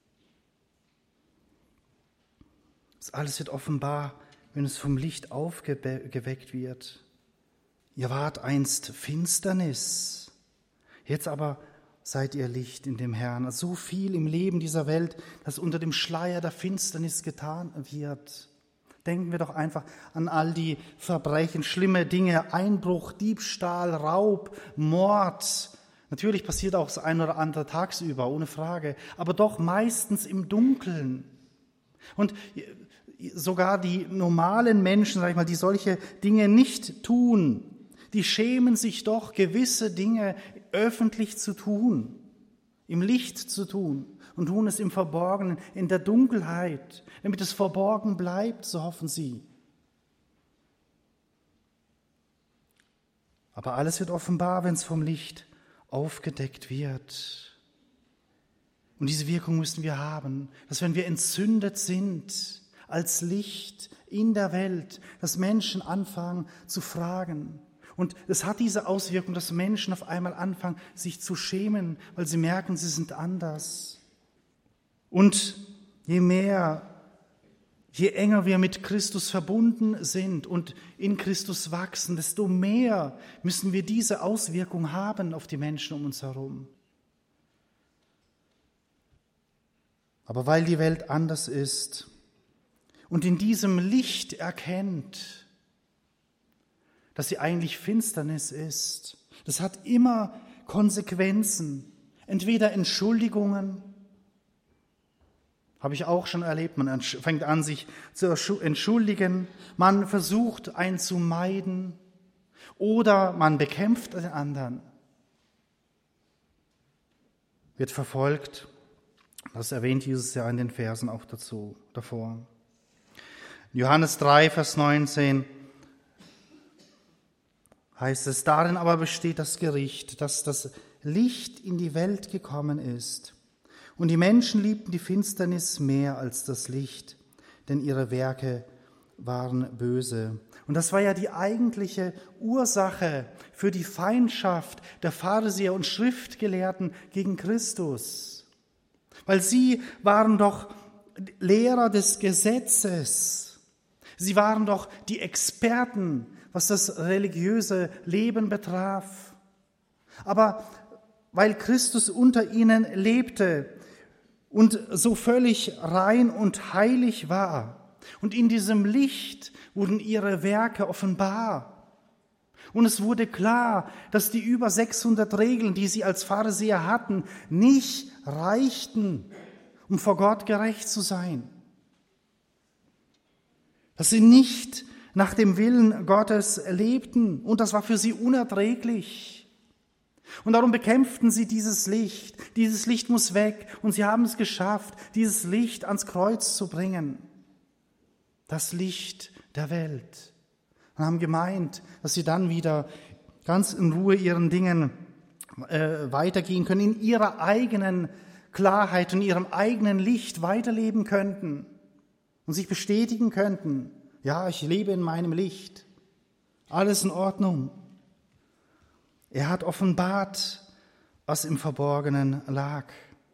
Das alles wird offenbar, wenn es vom Licht aufgeweckt wird. Ihr wart einst Finsternis, jetzt aber seid ihr Licht in dem Herrn. So viel im Leben dieser Welt, das unter dem Schleier der Finsternis getan wird. Denken wir doch einfach an all die Verbrechen, schlimme Dinge, Einbruch, Diebstahl, Raub, Mord. Natürlich passiert auch das ein oder andere tagsüber, ohne Frage, aber doch meistens im Dunkeln. Und sogar die normalen Menschen, sag ich mal, die solche Dinge nicht tun, die schämen sich doch, gewisse Dinge öffentlich zu tun, im Licht zu tun. Und tun es im Verborgenen, in der Dunkelheit, damit es verborgen bleibt, so hoffen sie. Aber alles wird offenbar, wenn es vom Licht aufgedeckt wird. Und diese Wirkung müssen wir haben, dass wenn wir entzündet sind als Licht in der Welt, dass Menschen anfangen zu fragen. Und es hat diese Auswirkung, dass Menschen auf einmal anfangen, sich zu schämen, weil sie merken, sie sind anders. Und je mehr, je enger wir mit Christus verbunden sind und in Christus wachsen, desto mehr müssen wir diese Auswirkung haben auf die Menschen um uns herum. Aber weil die Welt anders ist und in diesem Licht erkennt, dass sie eigentlich Finsternis ist, das hat immer Konsequenzen, entweder Entschuldigungen, habe ich auch schon erlebt, man fängt an, sich zu entschuldigen, man versucht, einen zu meiden oder man bekämpft den anderen, wird verfolgt. Das erwähnt Jesus ja in den Versen auch dazu, davor. Johannes drei, Vers neunzehn heißt es, darin aber besteht das Gericht, dass das Licht in die Welt gekommen ist. Und die Menschen liebten die Finsternis mehr als das Licht, denn ihre Werke waren böse. Und das war ja die eigentliche Ursache für die Feindschaft der Pharisäer und Schriftgelehrten gegen Christus. Weil sie waren doch Lehrer des Gesetzes. Sie waren doch die Experten, was das religiöse Leben betraf. Aber weil Christus unter ihnen lebte und so völlig rein und heilig war, und in diesem Licht wurden ihre Werke offenbar. Und es wurde klar, dass die über sechshundert Regeln, die sie als Pharisäer hatten, nicht reichten, um vor Gott gerecht zu sein. Dass sie nicht nach dem Willen Gottes lebten, und das war für sie unerträglich. Und darum bekämpften sie dieses Licht. Dieses Licht muss weg. Und sie haben es geschafft, dieses Licht ans Kreuz zu bringen. Das Licht der Welt. Und haben gemeint, dass sie dann wieder ganz in Ruhe ihren Dingen äh, weitergehen können, in ihrer eigenen Klarheit und ihrem eigenen Licht weiterleben könnten und sich bestätigen könnten. Ja, ich lebe in meinem Licht. Alles in Ordnung. Er hat offenbart, was im Verborgenen lag.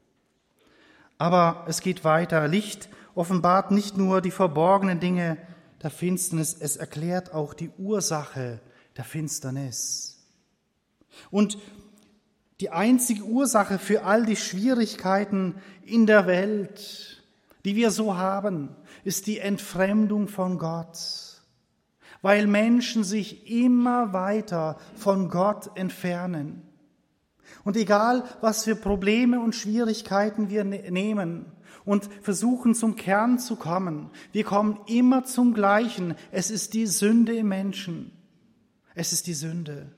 Aber es geht weiter. Licht offenbart nicht nur die verborgenen Dinge der Finsternis, es erklärt auch die Ursache der Finsternis. Und die einzige Ursache für all die Schwierigkeiten in der Welt, die wir so haben, ist die Entfremdung von Gott. Weil Menschen sich immer weiter von Gott entfernen. Und egal, was für Probleme und Schwierigkeiten wir ne- nehmen und versuchen zum Kern zu kommen, wir kommen immer zum Gleichen. Es ist die Sünde im Menschen. Es ist die Sünde.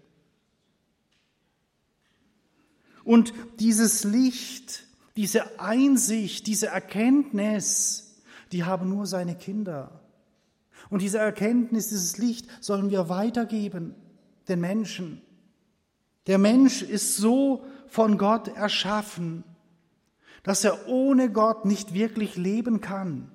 Und dieses Licht, diese Einsicht, diese Erkenntnis, die haben nur seine Kinder. Und diese Erkenntnis, dieses Licht sollen wir weitergeben, den Menschen. Der Mensch ist so von Gott erschaffen, dass er ohne Gott nicht wirklich leben kann.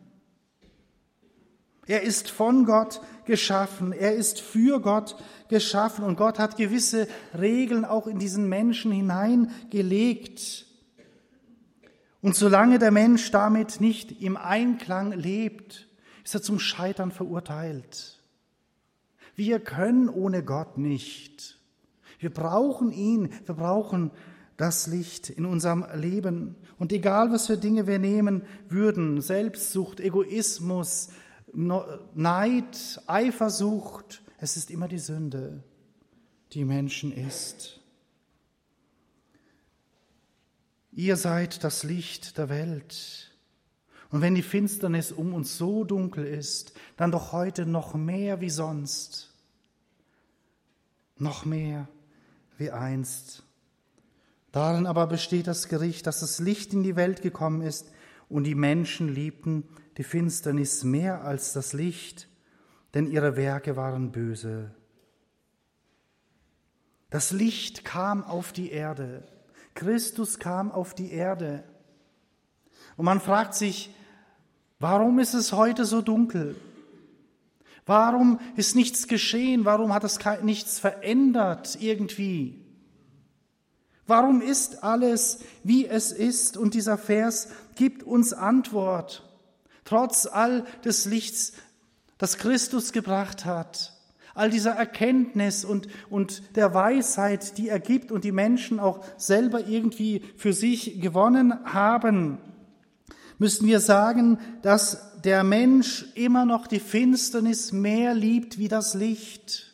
Er ist von Gott geschaffen, er ist für Gott geschaffen und Gott hat gewisse Regeln auch in diesen Menschen hineingelegt. Und solange der Mensch damit nicht im Einklang lebt, ist er zum Scheitern verurteilt. Wir können ohne Gott nicht. Wir brauchen ihn, wir brauchen das Licht in unserem Leben. Und egal, was für Dinge wir nehmen würden, Selbstsucht, Egoismus, Neid, Eifersucht, es ist immer die Sünde, die im Menschen ist. Ihr seid das Licht der Welt. Und wenn die Finsternis um uns so dunkel ist, dann doch heute noch mehr wie sonst, noch mehr wie einst. Darin aber besteht das Gericht, dass das Licht in die Welt gekommen ist und die Menschen liebten die Finsternis mehr als das Licht, denn ihre Werke waren böse. Das Licht kam auf die Erde. Christus kam auf die Erde. Und man fragt sich, warum ist es heute so dunkel? Warum ist nichts geschehen? Warum hat es nichts verändert irgendwie? Warum ist alles, wie es ist? Und dieser Vers gibt uns Antwort. Trotz all des Lichts, das Christus gebracht hat, all dieser Erkenntnis und, und der Weisheit, die er gibt und die Menschen auch selber irgendwie für sich gewonnen haben, müssen wir sagen, dass der Mensch immer noch die Finsternis mehr liebt wie das Licht.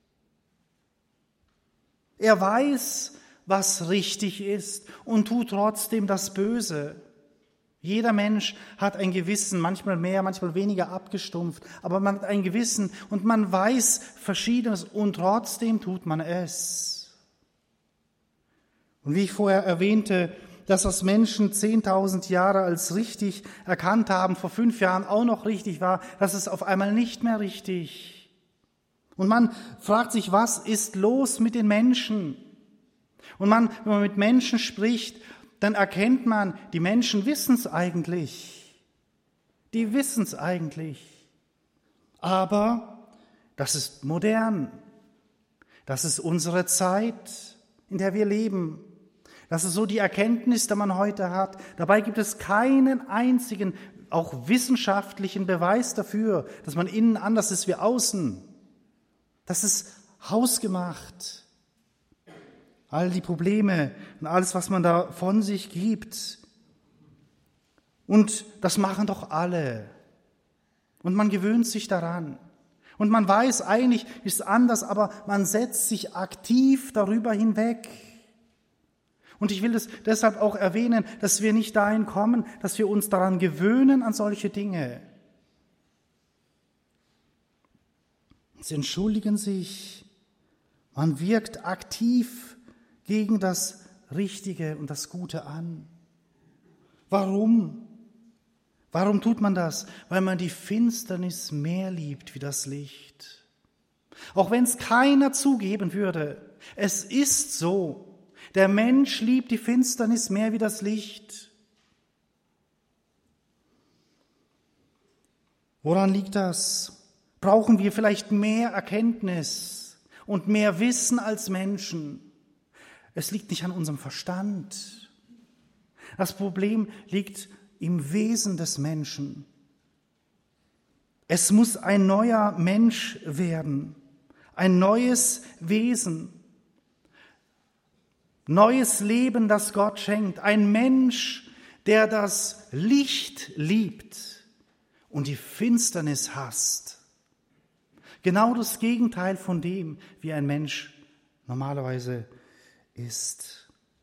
Er weiß, was richtig ist und tut trotzdem das Böse. Jeder Mensch hat ein Gewissen, manchmal mehr, manchmal weniger abgestumpft, aber man hat ein Gewissen und man weiß Verschiedenes und trotzdem tut man es. Und wie ich vorher erwähnte, dass das Menschen zehntausend Jahre als richtig erkannt haben, vor fünf Jahren auch noch richtig war, das ist auf einmal nicht mehr richtig. Und man fragt sich, was ist los mit den Menschen? Und man, wenn man mit Menschen spricht, dann erkennt man, die Menschen wissen es eigentlich. Die wissen es eigentlich. Aber das ist modern. Das ist unsere Zeit, in der wir leben. Das ist so die Erkenntnis, die man heute hat. Dabei gibt es keinen einzigen, auch wissenschaftlichen Beweis dafür, dass man innen anders ist wie außen. Das ist hausgemacht. All die Probleme und alles, was man da von sich gibt. Und das machen doch alle. Und man gewöhnt sich daran. Und man weiß, eigentlich ist es anders, aber man setzt sich aktiv darüber hinweg. Und ich will es deshalb auch erwähnen, dass wir nicht dahin kommen, dass wir uns daran gewöhnen an solche Dinge. Sie entschuldigen sich. Man wirkt aktiv gegen das Richtige und das Gute an. Warum? Warum tut man das? Weil man die Finsternis mehr liebt wie das Licht. Auch wenn es keiner zugeben würde. Es ist so. Der Mensch liebt die Finsternis mehr wie das Licht. Woran liegt das? Brauchen wir vielleicht mehr Erkenntnis und mehr Wissen als Menschen? Es liegt nicht an unserem Verstand. Das Problem liegt im Wesen des Menschen. Es muss ein neuer Mensch werden, ein neues Wesen, neues Leben, das Gott schenkt, ein Mensch, der das Licht liebt und die Finsternis hasst. Genau das Gegenteil von dem, wie ein Mensch normalerweise ist.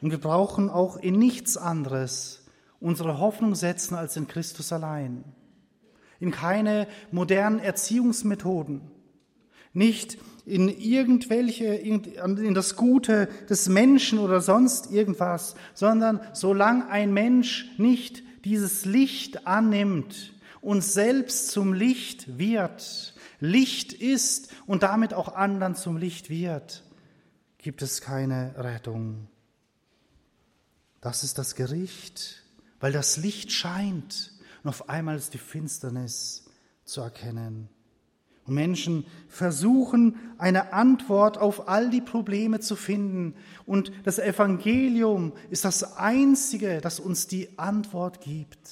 Und wir brauchen auch in nichts anderes unsere Hoffnung setzen als in Christus allein. In keine modernen Erziehungsmethoden, nicht in irgendwelche, in das Gute des Menschen oder sonst irgendwas, sondern solange ein Mensch nicht dieses Licht annimmt und selbst zum Licht wird, Licht ist und damit auch anderen zum Licht wird, gibt es keine Rettung. Das ist das Gericht, weil das Licht scheint und auf einmal ist die Finsternis zu erkennen. Und Menschen versuchen, eine Antwort auf all die Probleme zu finden. Und das Evangelium ist das Einzige, das uns die Antwort gibt.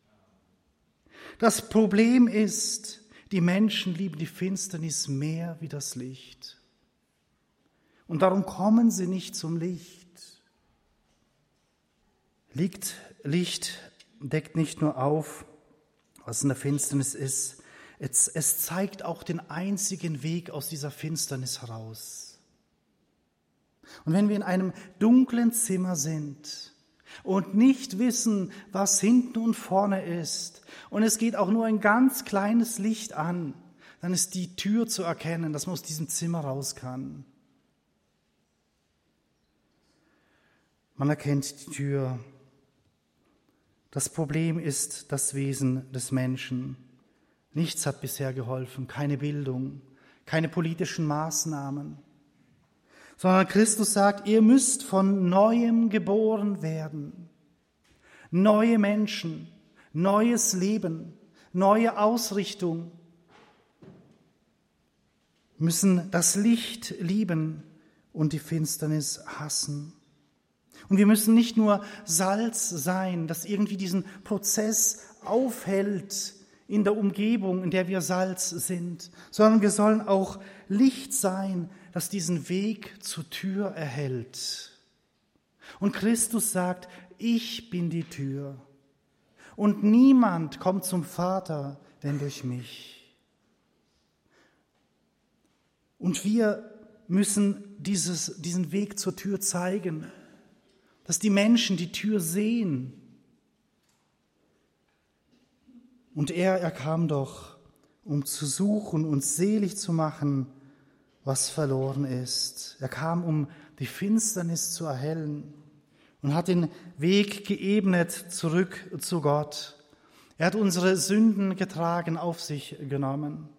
Das Problem ist, die Menschen lieben die Finsternis mehr wie das Licht. Und darum kommen sie nicht zum Licht. Licht, Licht deckt nicht nur auf, was in der Finsternis ist, es, es zeigt auch den einzigen Weg aus dieser Finsternis heraus. Und wenn wir in einem dunklen Zimmer sind und nicht wissen, was hinten und vorne ist, und es geht auch nur ein ganz kleines Licht an, dann ist die Tür zu erkennen, dass man aus diesem Zimmer raus kann. Man erkennt die Tür. Das Problem ist das Wesen des Menschen. Nichts hat bisher geholfen, keine Bildung, keine politischen Maßnahmen, sondern Christus sagt, ihr müsst von Neuem geboren werden. Neue Menschen, neues Leben, neue Ausrichtung, müssen das Licht lieben und die Finsternis hassen. Und wir müssen nicht nur Salz sein, das irgendwie diesen Prozess aufhält in der Umgebung, in der wir Salz sind, sondern wir sollen auch Licht sein, das diesen Weg zur Tür erhält. Und Christus sagt, ich bin die Tür und niemand kommt zum Vater, denn durch mich. Und wir müssen dieses, diesen Weg zur Tür zeigen, dass die Menschen die Tür sehen. Und er, er kam doch, um zu suchen und selig zu machen, was verloren ist. Er kam, um die Finsternis zu erhellen und hat den Weg geebnet zurück zu Gott. Er hat unsere Sünden getragen, auf sich genommen.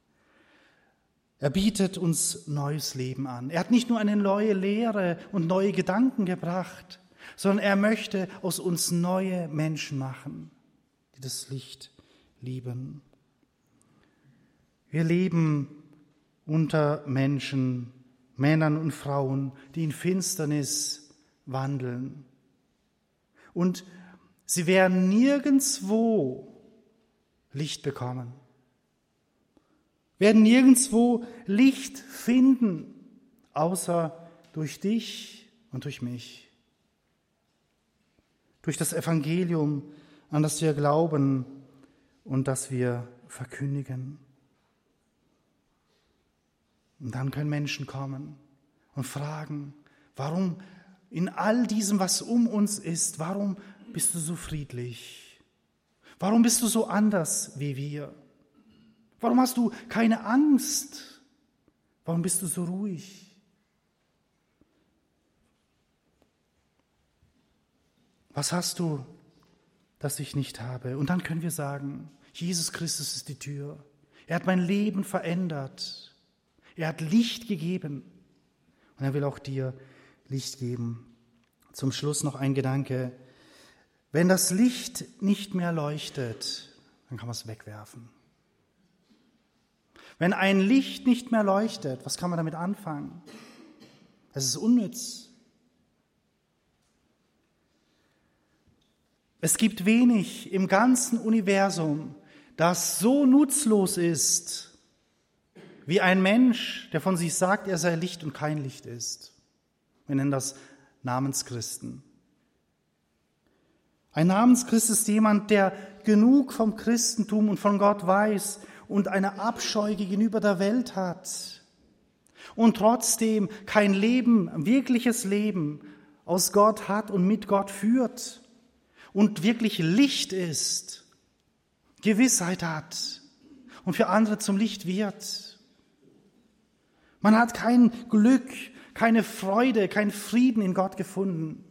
Er bietet uns neues Leben an. Er hat nicht nur eine neue Lehre und neue Gedanken gebracht, sondern er möchte aus uns neue Menschen machen, die das Licht lieben. Wir leben unter Menschen, Männern und Frauen, die in Finsternis wandeln. Und sie werden nirgendwo Licht bekommen, werden nirgendwo Licht finden, außer durch dich und durch mich. Durch das Evangelium, an das wir glauben und das wir verkündigen. Und dann können Menschen kommen und fragen, warum in all diesem, was um uns ist, warum bist du so friedlich? Warum bist du so anders wie wir? Warum hast du keine Angst? Warum bist du so ruhig? Was hast du, das ich nicht habe? Und dann können wir sagen, Jesus Christus ist die Tür. Er hat mein Leben verändert. Er hat Licht gegeben. Und er will auch dir Licht geben. Zum Schluss noch ein Gedanke. Wenn das Licht nicht mehr leuchtet, dann kann man es wegwerfen. Wenn ein Licht nicht mehr leuchtet, was kann man damit anfangen? Es ist unnütz. Es gibt wenig im ganzen Universum, das so nutzlos ist, wie ein Mensch, der von sich sagt, er sei Licht und kein Licht ist. Wir nennen das Namenschristen. Ein Namenschrist ist jemand, der genug vom Christentum und von Gott weiß und eine Abscheu gegenüber der Welt hat und trotzdem kein Leben, wirkliches Leben aus Gott hat und mit Gott führt und wirklich Licht ist, Gewissheit hat und für andere zum Licht wird. Man hat kein Glück, keine Freude, keinen Frieden in Gott gefunden.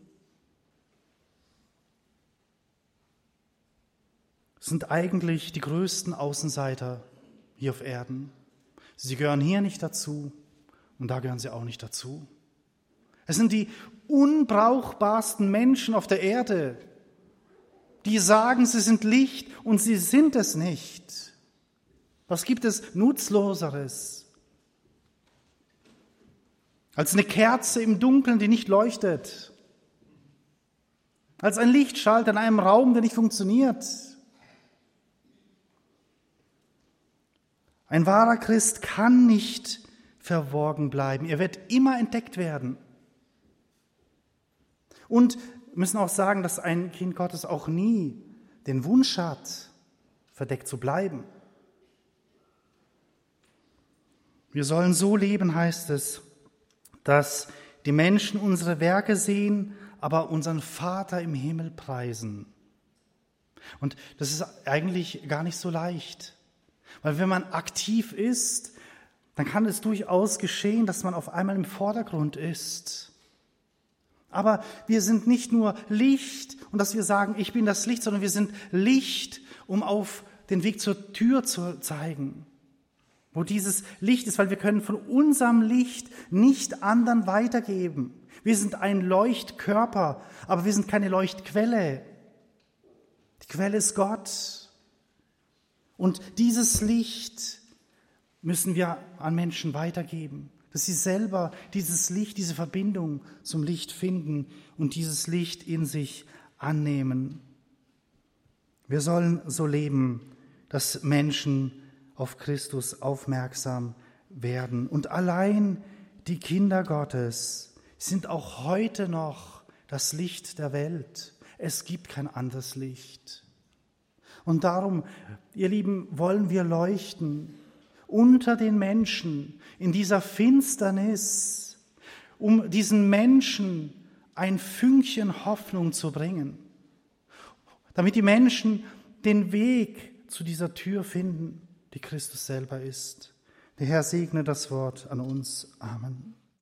Es sind eigentlich die größten Außenseiter hier auf Erden. Sie gehören hier nicht dazu und da gehören sie auch nicht dazu. Es sind die unbrauchbarsten Menschen auf der Erde, die sagen, sie sind Licht und sie sind es nicht. Was gibt es Nutzloseres als eine Kerze im Dunkeln, die nicht leuchtet? Als ein Lichtschalter in einem Raum, der nicht funktioniert? Ein wahrer Christ kann nicht verborgen bleiben. Er wird immer entdeckt werden. Und wir müssen auch sagen, dass ein Kind Gottes auch nie den Wunsch hat, verdeckt zu bleiben. Wir sollen so leben, heißt es, dass die Menschen unsere Werke sehen, aber unseren Vater im Himmel preisen. Und das ist eigentlich gar nicht so leicht. Weil wenn man aktiv ist, dann kann es durchaus geschehen, dass man auf einmal im Vordergrund ist. Aber wir sind nicht nur Licht und dass wir sagen, ich bin das Licht, sondern wir sind Licht, um auf den Weg zur Tür zu zeigen, wo dieses Licht ist, weil wir können von unserem Licht nicht anderen weitergeben. Wir sind ein Leuchtkörper, aber wir sind keine Leuchtquelle. Die Quelle ist Gott. Und dieses Licht müssen wir an Menschen weitergeben, dass sie selber dieses Licht, diese Verbindung zum Licht finden und dieses Licht in sich annehmen. Wir sollen so leben, dass Menschen auf Christus aufmerksam werden. Und allein die Kinder Gottes sind auch heute noch das Licht der Welt. Es gibt kein anderes Licht. Und darum, ihr Lieben, wollen wir leuchten unter den Menschen in dieser Finsternis, um diesen Menschen ein Fünkchen Hoffnung zu bringen, damit die Menschen den Weg zu dieser Tür finden, die Christus selber ist. Der Herr segne das Wort an uns. Amen.